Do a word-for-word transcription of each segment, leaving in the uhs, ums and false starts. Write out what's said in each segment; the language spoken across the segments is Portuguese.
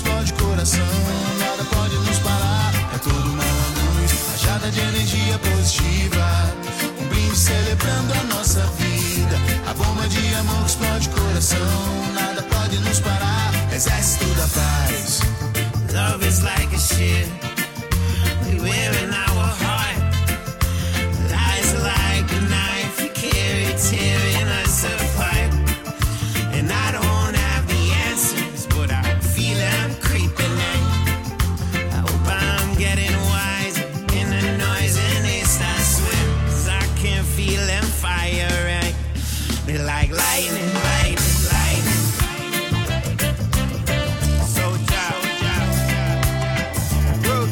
explode o coração, nada pode nos parar. É toda uma luz, rajada de energia positiva, um brinde celebrando a nossa vida. A bomba de amor que explode o coração, nada pode nos parar. Exército da paz. Love is like a ship we wear in our heart. Lies like a knife you carry, tearing us apart. And I don't have the answers, but I feel I'm creeping in. I hope I'm getting wiser in the noise and they start swimming. 'Cause I can feel them fire right. They're like lightning, lightning, lightning. So, so, so,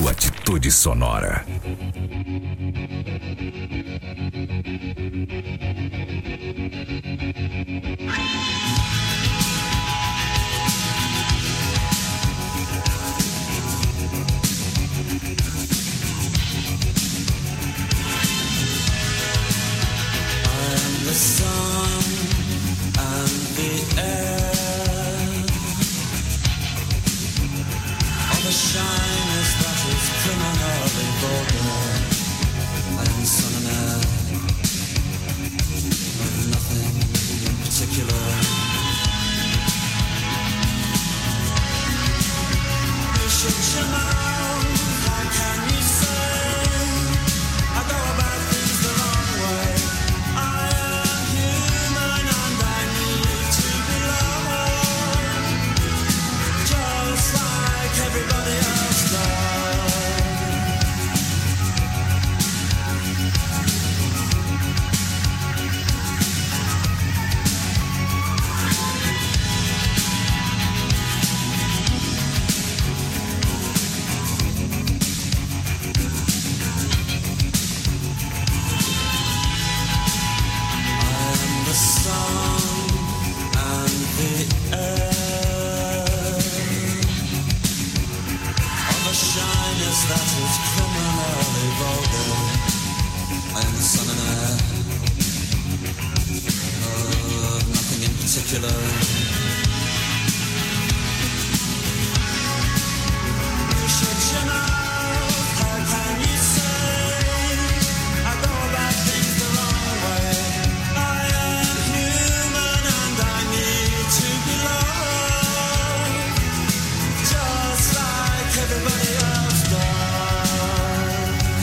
sua atitude sonora. The sun and the air of a shyness that is criminally vulgar. I am sun and air of nothing in particular. You should you know, how can you say I go about things the wrong way? I everybody else does. I am the sun and the air of a shyness that is criminally vulgar. I am the sun and air of nothing in particular. You should you know, how can you say I go about things the wrong way? I am human and I need to be loved, just like everybody else does.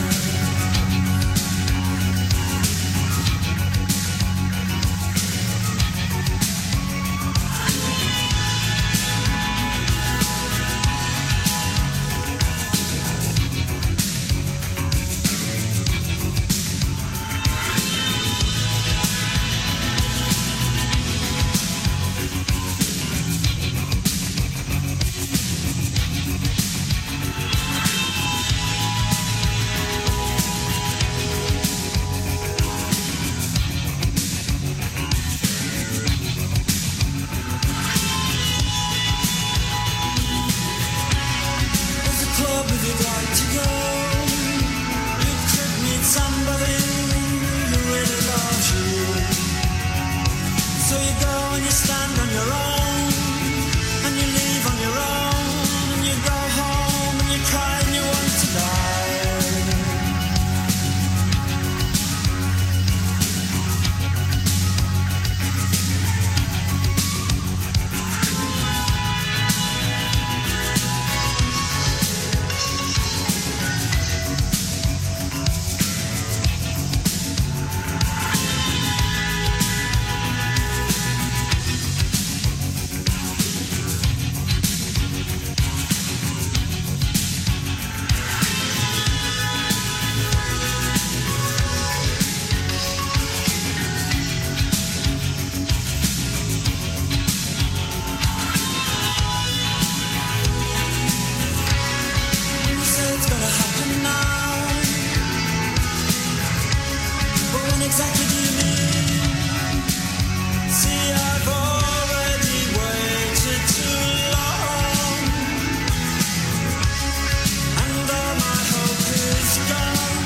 There's a club if you'd like to go. You could meet somebody who really loves you. So you go and you stand on your own, and you leave on your own, and you go home and you cry and you want to die. You say it's gonna happen now, but when exactly do you mean? See, I've already waited too long, and all my hope is gone.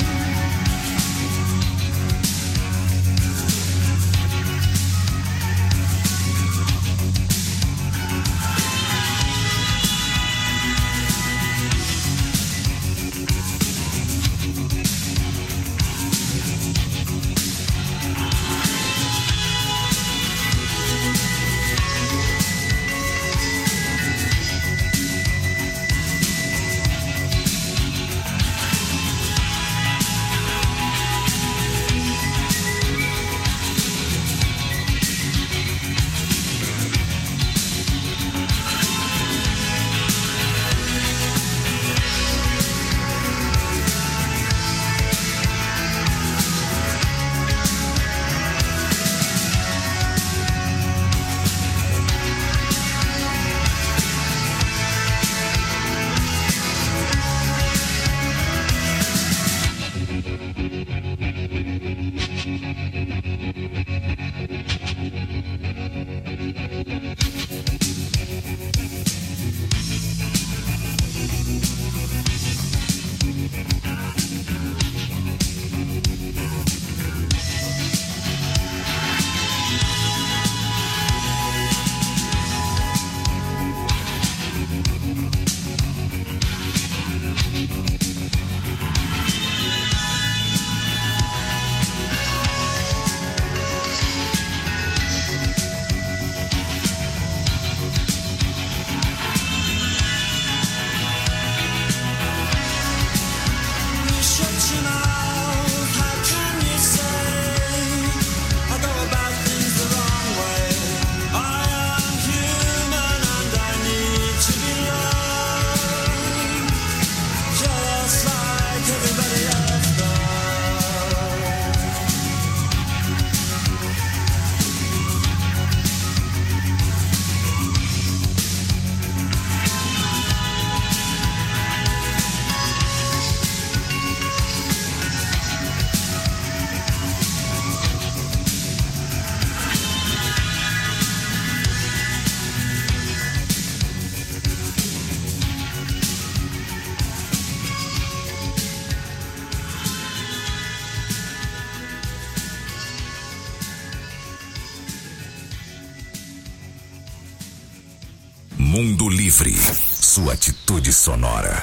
Mundo Livre. Sua atitude sonora.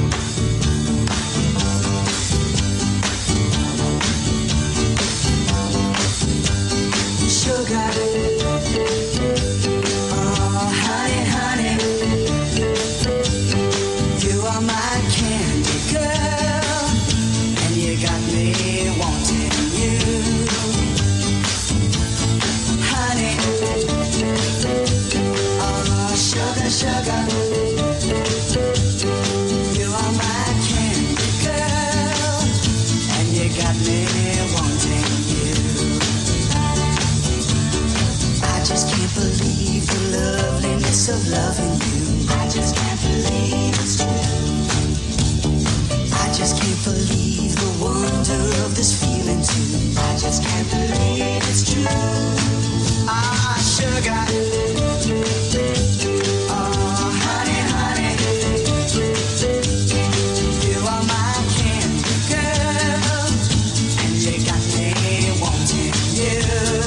Sugar, oh honey, honey, you are my candy girl, and you got me wanting you, honey, oh sugar, sugar, you are my candy girl, and you got me wanting you. I just can't believe the loveliness of loving you. I just can't believe it's true. I just can't believe the wonder of this feeling too. I just can't believe it's true. Ah, sugar. Oh, honey, honey. You are my candy girl, and you got me wanting you.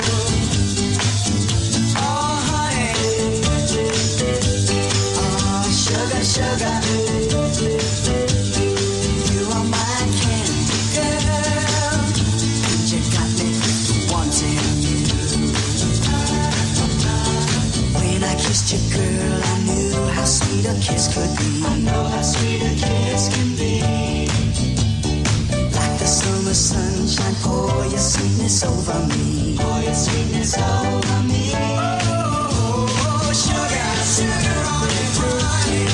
Sugar, you are my candy girl, and you got me wanting you. When I kissed you, girl, I knew how sweet a kiss could be. I know how sweet a kiss can be. Like the summer sunshine, pour your sweetness over me. Pour your sweetness over me. Oh, sugar, sugar on it, honey.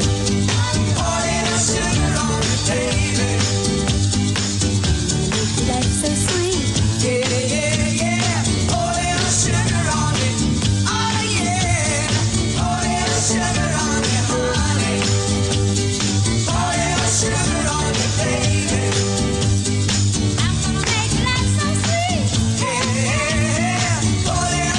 Sugar on it, baby. That's so sweet. Yeah, yeah, yeah. Oh, little sugar on it. Oh, yeah. Oh, little sugar on it, honey. Oh, little sugar on it, baby. I'm gonna make life so sweet. Yeah, yeah, yeah. Oh, little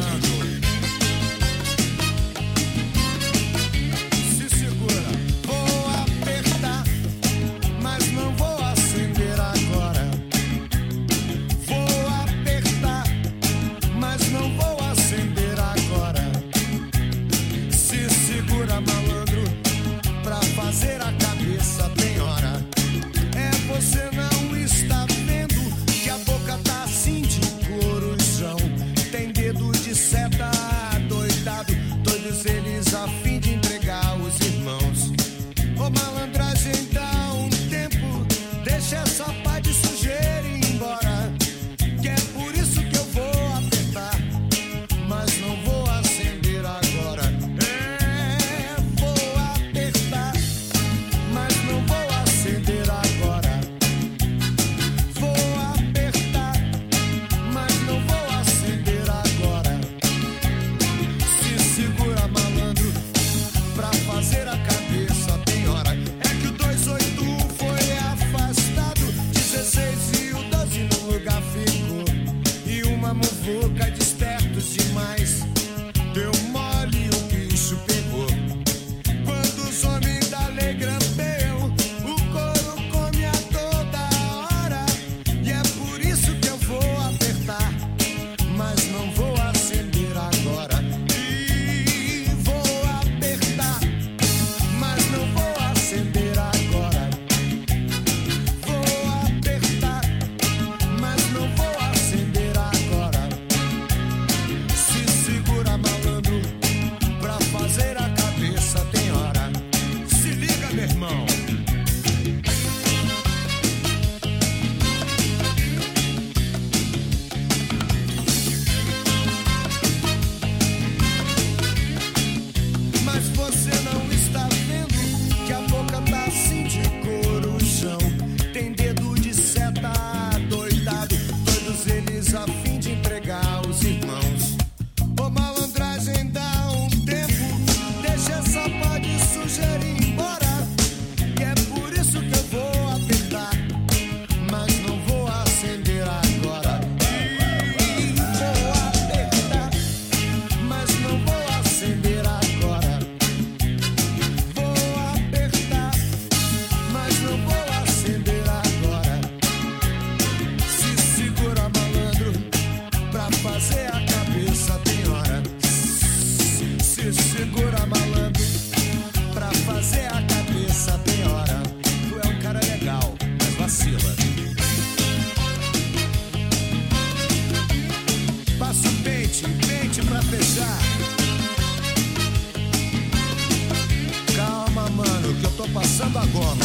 passando a goma.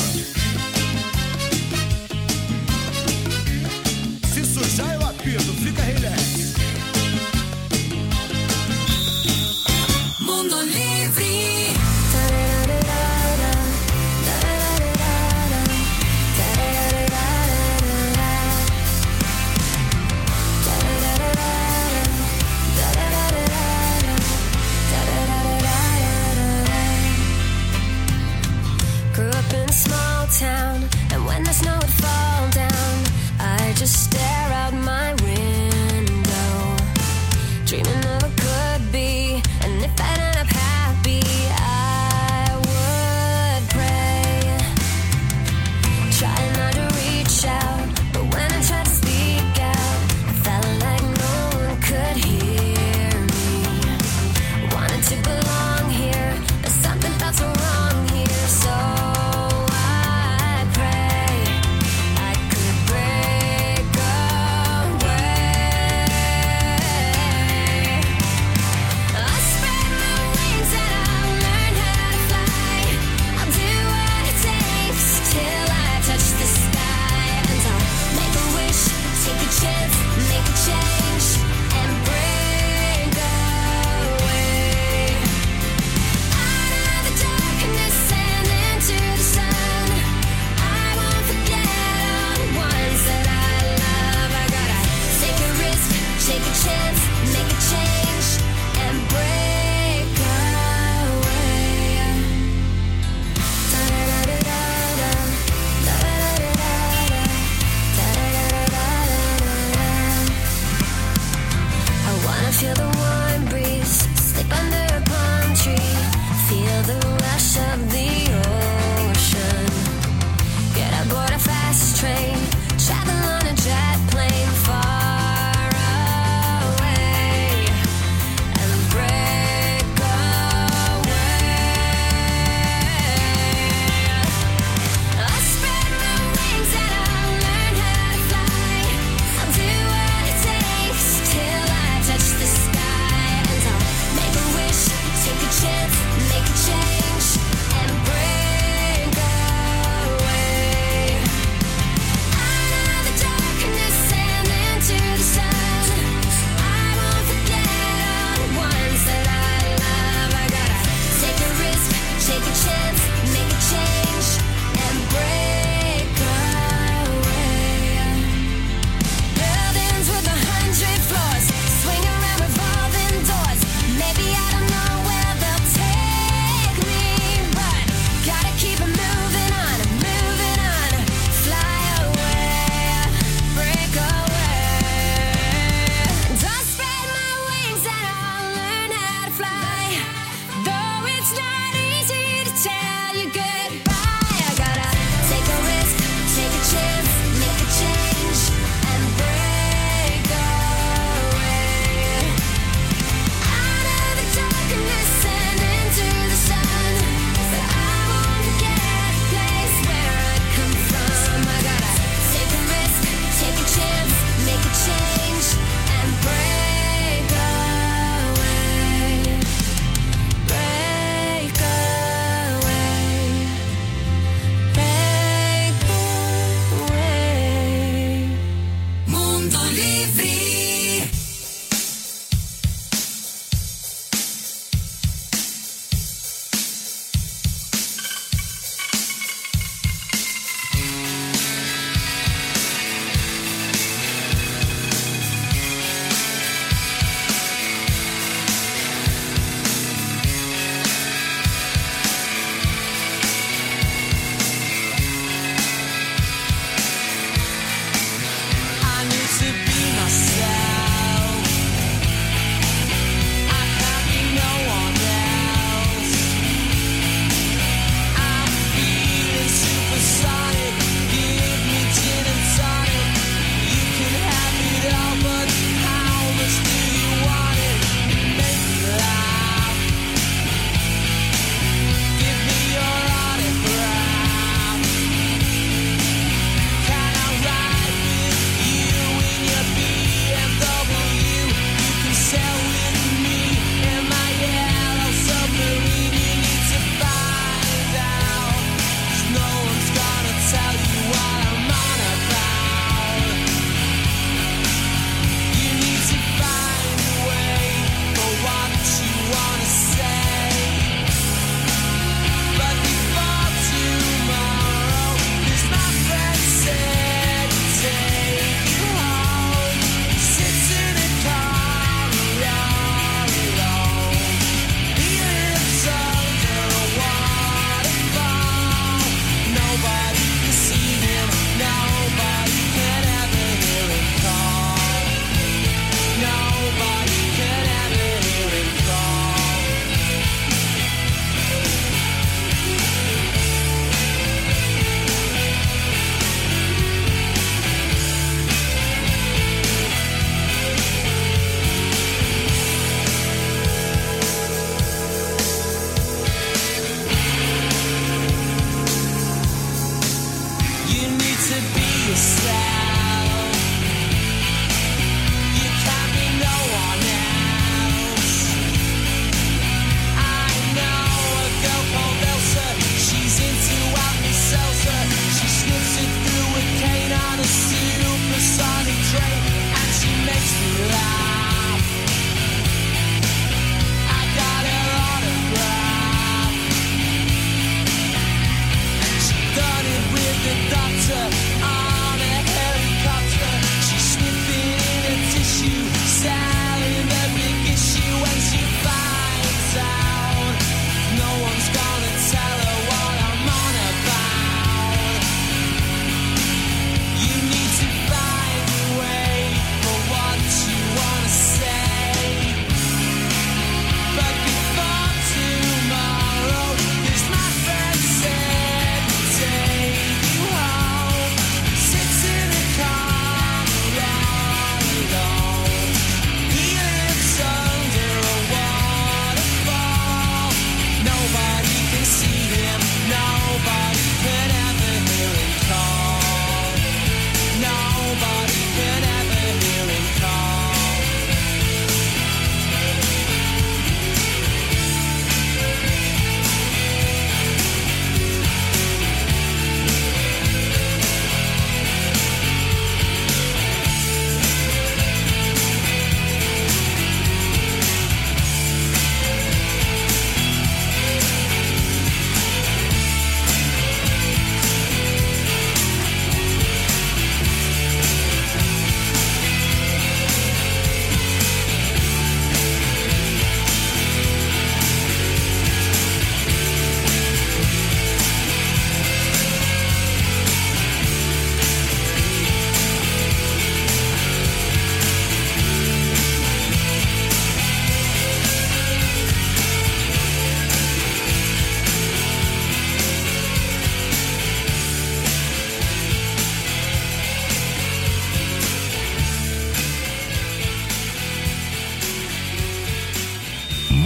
Se sujar eu apito, fica relax. Mundo Livre. Grew up in small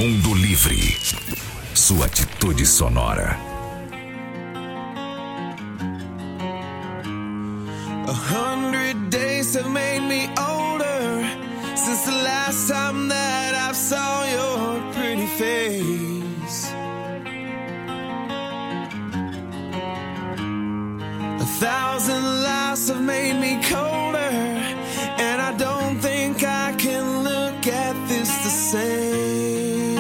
Mundo Livre. Sua atitude sonora. A hundred days have made me older since the last time that I saw your pretty face. A thousand lives have made me colder, and I don't think I can look at this the same.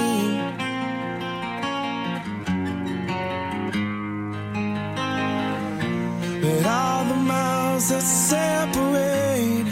But all the miles that separate,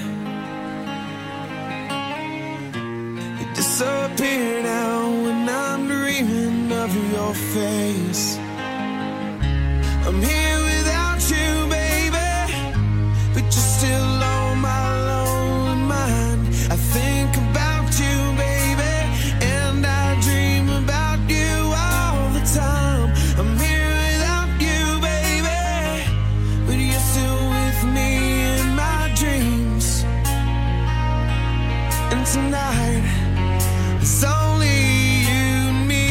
you disappear now when I'm dreaming of your face. I'm here without you, baby, but you're still on my lonely mind. I think about you, baby, and I dream about you all the time. I'm here without you, baby, but you're still with me in my dreams. And tonight, it's only you and me.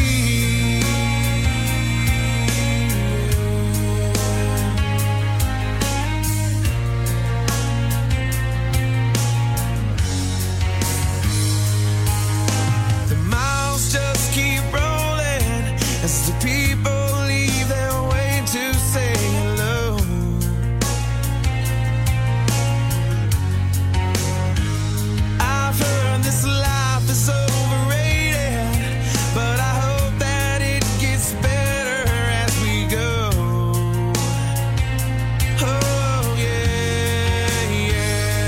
The miles just keep rolling as the people leave their way to say hello. I've heard this life is overrated, but I hope that it gets better as we go. Oh yeah, yeah.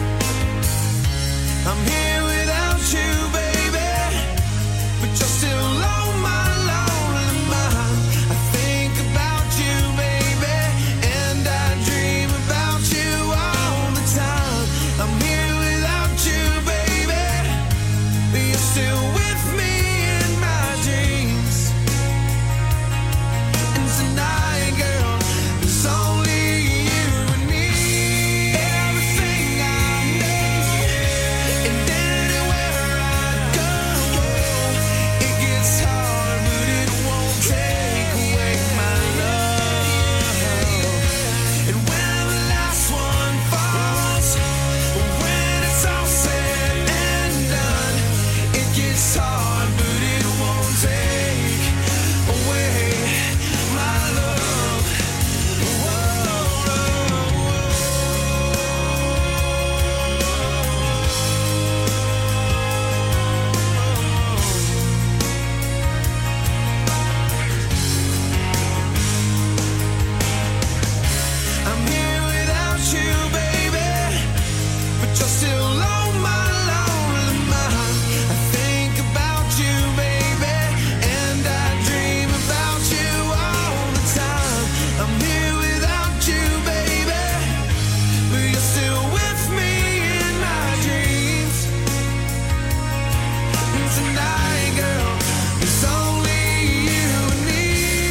I'm here without you, baby, but you're still on my lonely mind. I think about you, baby, and I dream about you all the time. I'm here without you, baby, but you're still with me in my dreams. And tonight, girl, it's only you and me. Everything I know, and anywhere I go, it gets hard, but it won't take away my love. And when the last one falls, when it's all said and done, it gets hard, but it won't take away my love. I'm here without you, baby, but you're still on my lonely mind. I think about you, baby, and I dream about you all the time. I'm here without you, baby, but you're still with me in my dreams. And tonight, girl, it's only you and me.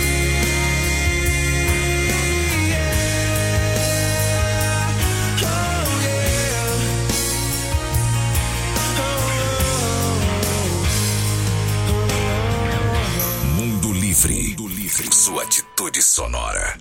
Yeah. Oh yeah. Mundo Livre. Mundo Livre. Sua atitude sonora.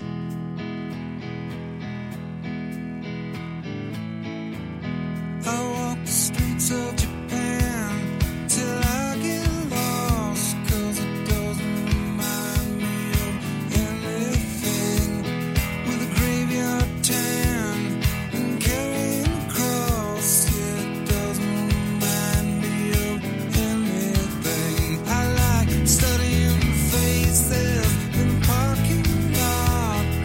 I walk the streets of Japan till I get lost, 'cause it doesn't remind me of anything. With a graveyard tan and carrying a cross, yeah, it doesn't remind me of anything. I like studying faces in a parking lot,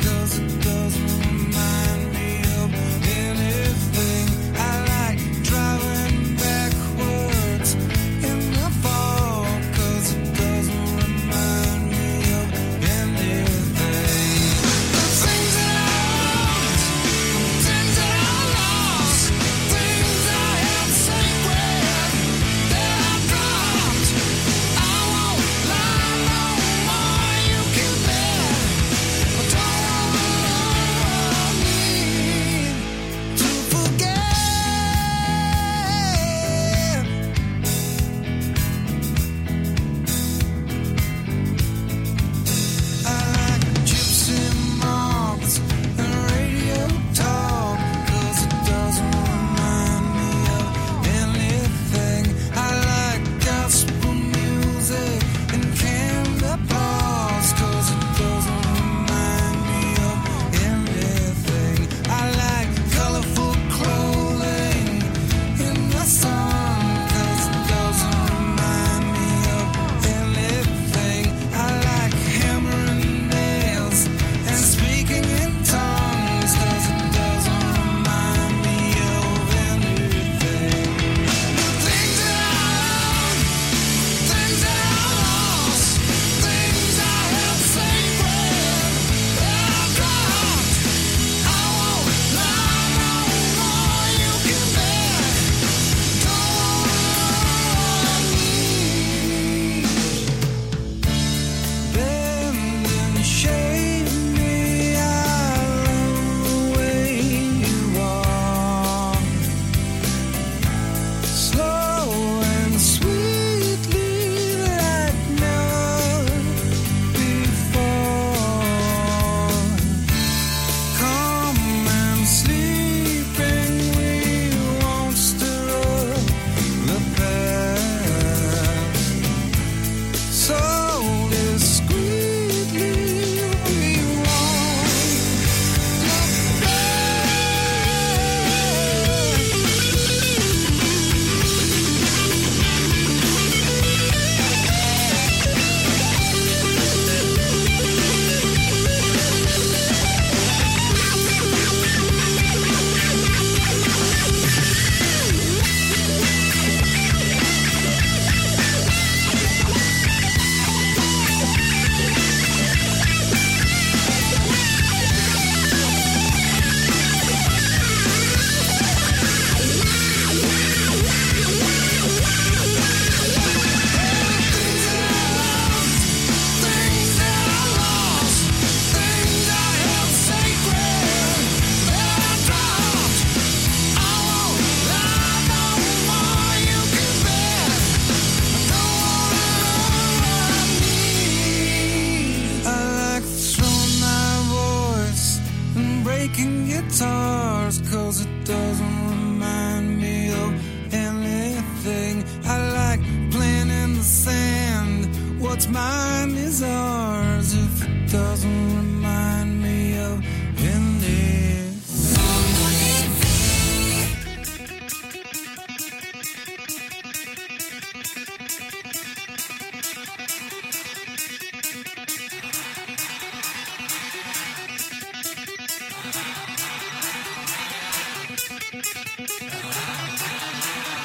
guitars, cause it doesn't remind me of anything. I like playing in the sand, what's mine is ours, if it doesn't remind me of anything.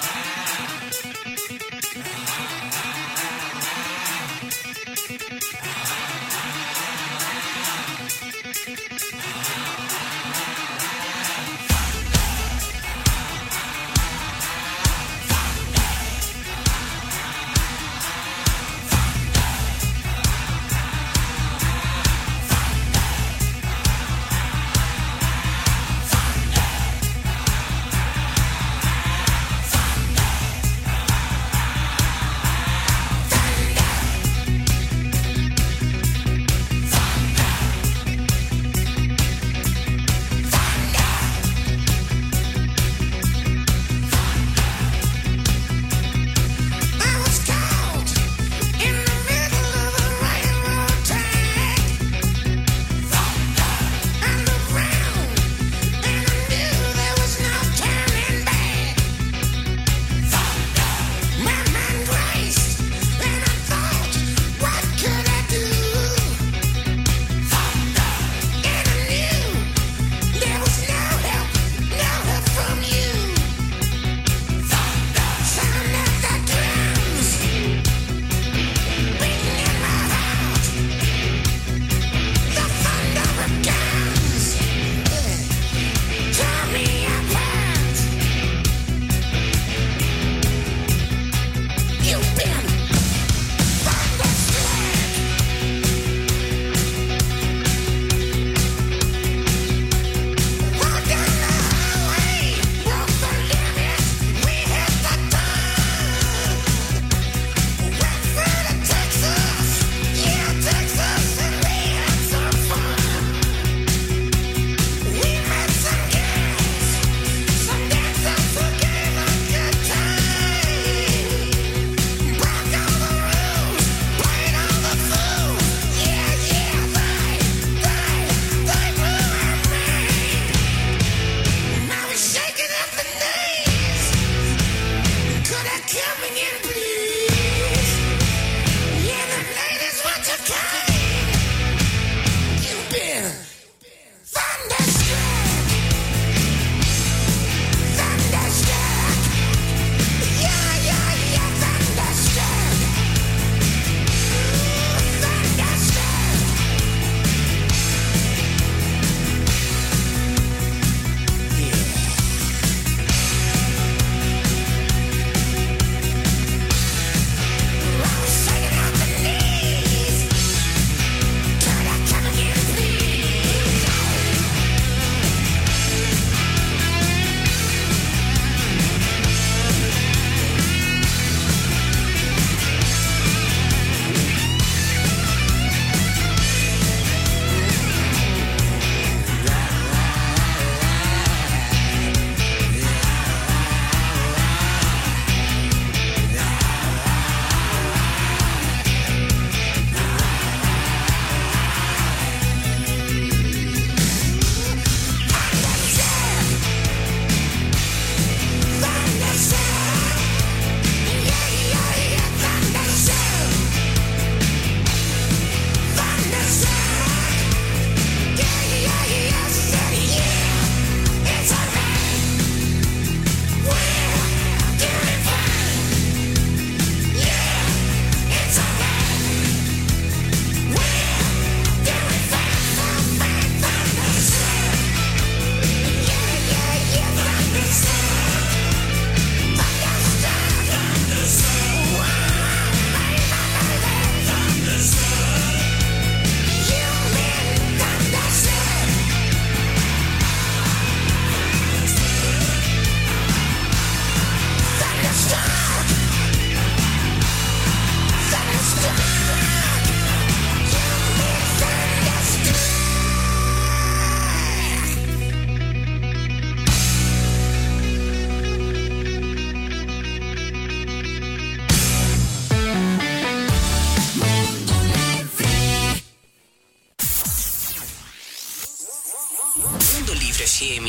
We'll be right back.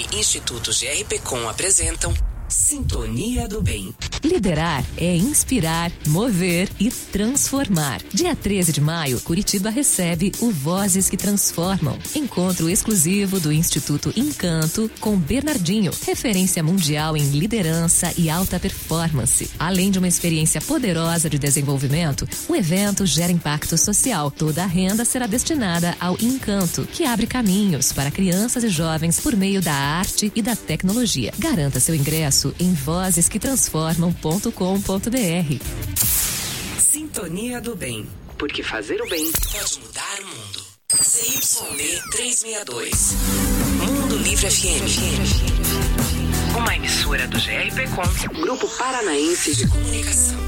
Instituto G R P Com apresentam Sintonia do Bem. Liderar é inspirar, mover e transformar. Dia treze de maio, Curitiba recebe o Vozes que Transformam. Encontro exclusivo do Instituto Encanto com Bernardinho, referência mundial em liderança e alta performance. Além de uma experiência poderosa de desenvolvimento, o evento gera impacto social. Toda a renda será destinada ao Encanto, que abre caminhos para crianças e jovens por meio da arte e da tecnologia. Garanta seu ingresso em vozes que transformam ponto com ponto b r. Sintonia do Bem, porque fazer o bem pode mudar o mundo. C Y D trezentos e sessenta e dois, Mundo Livre F M, uma emissora do G R P Com, Grupo Paranaense de Comunicação.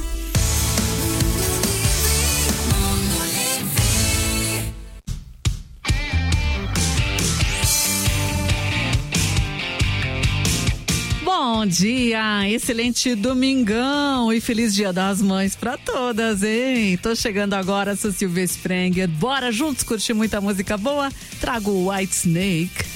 Bom dia, excelente domingão e feliz Dia das Mães pra todas, hein? Tô chegando agora, sou Silvia Sprenger. Bora juntos curtir muita música boa? Trago o White Snake.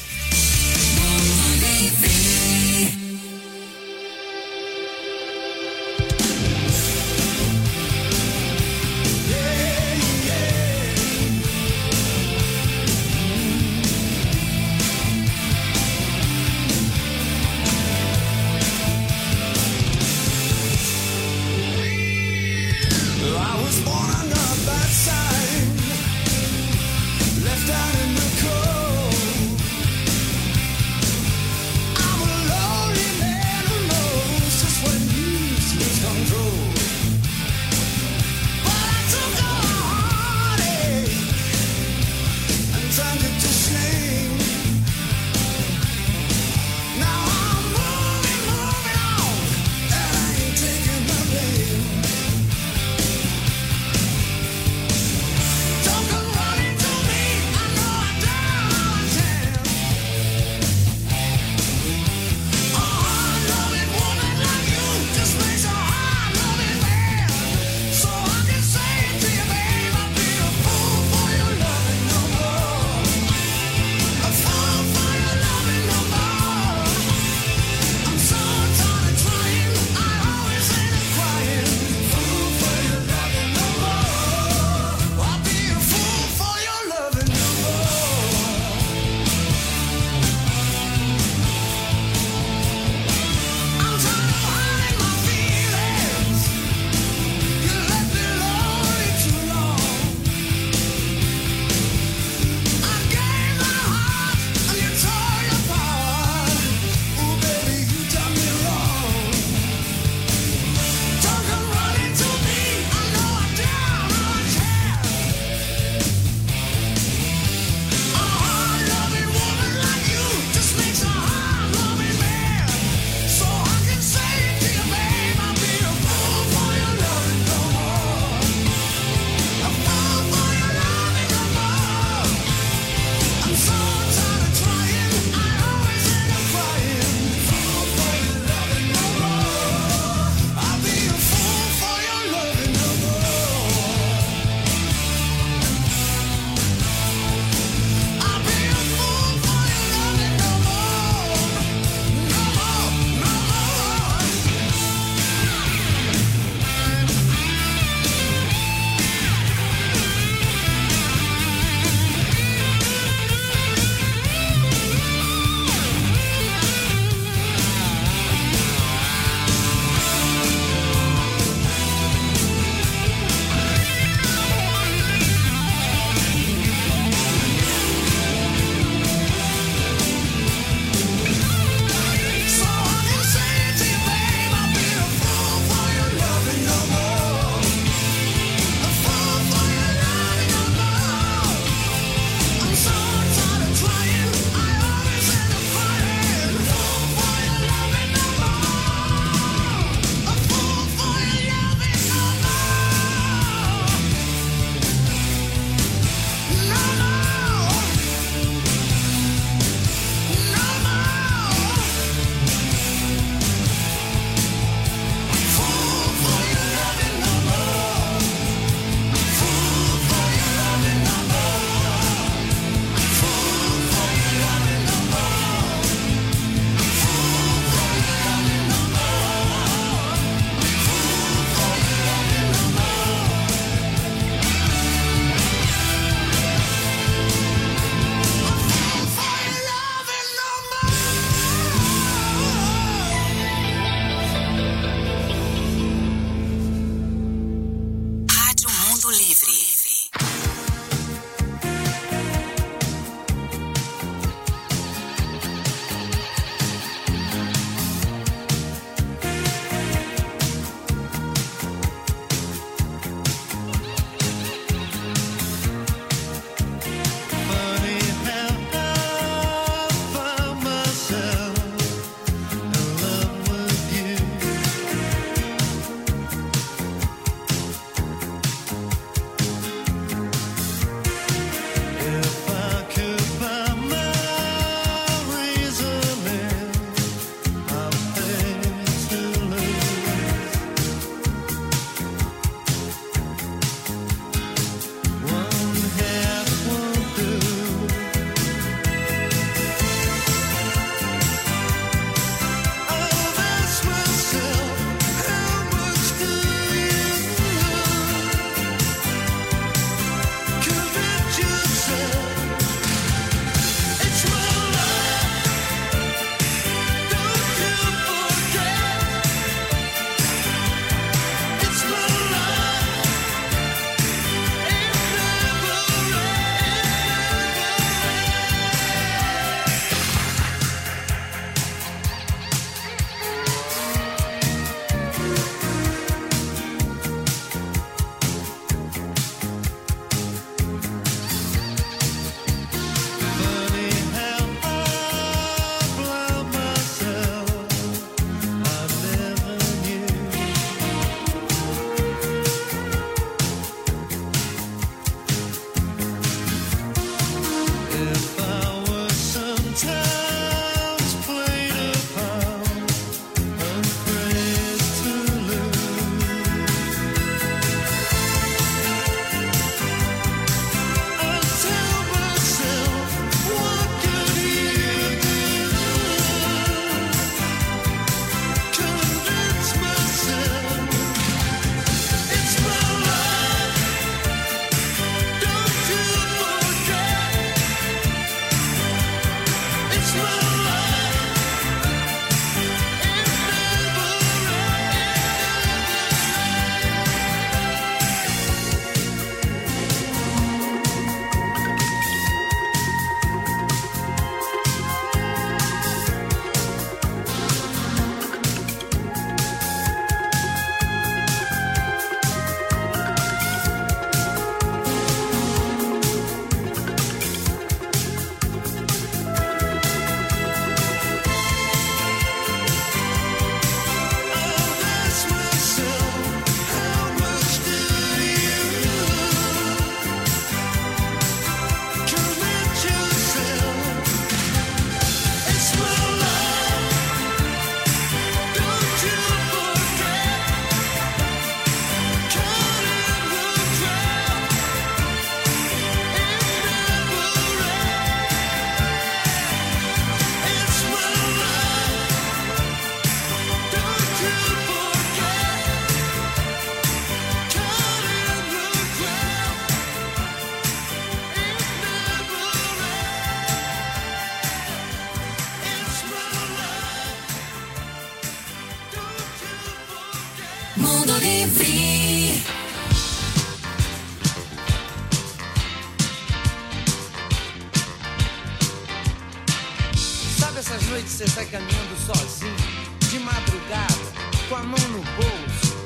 noite você sai caminhando sozinho, de madrugada, com a mão no bolso.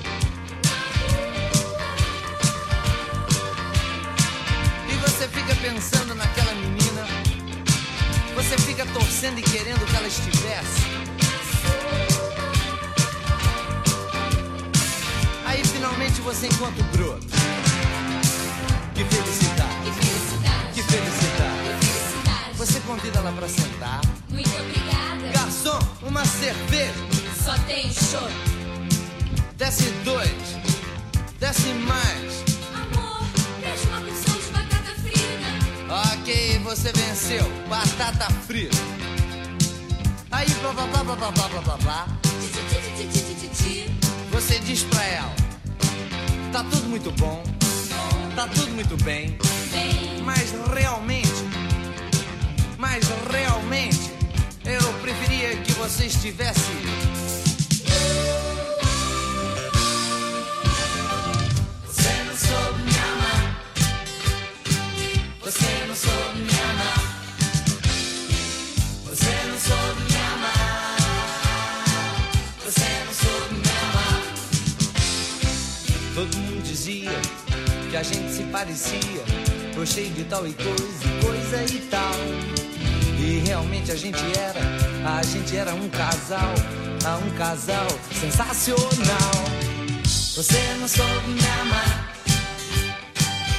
E você fica pensando naquela menina, você fica torcendo e querendo que ela estivesse. Aí finalmente você encontra o broto. Que felicidade, Que felicidade, que felicidade. que felicidade. Você convida ela pra sentar. Muito obrigada. Garçom, uma cerveja. Só tem choro. Desce dois, desce mais. Amor, deixa uma porção de batata frita. Ok, você venceu, batata frita. Aí blá blá blá blá blá blá blá blá blá. Ti, ti, ti, ti, ti, ti, ti, ti. Você diz pra ela: tá tudo muito bom, tá tudo muito bem. Bem, Mas realmente, mas realmente, eu preferia que você estivesse. você não soube me amar. Você não soube me amar. Você não soube me amar. Você não soube me amar. Todo mundo dizia que a gente se parecia, gostei de tal e coisa, coisa e tal. E realmente a gente era, a gente era um casal, ah, um casal sensacional. Você não soube me amar.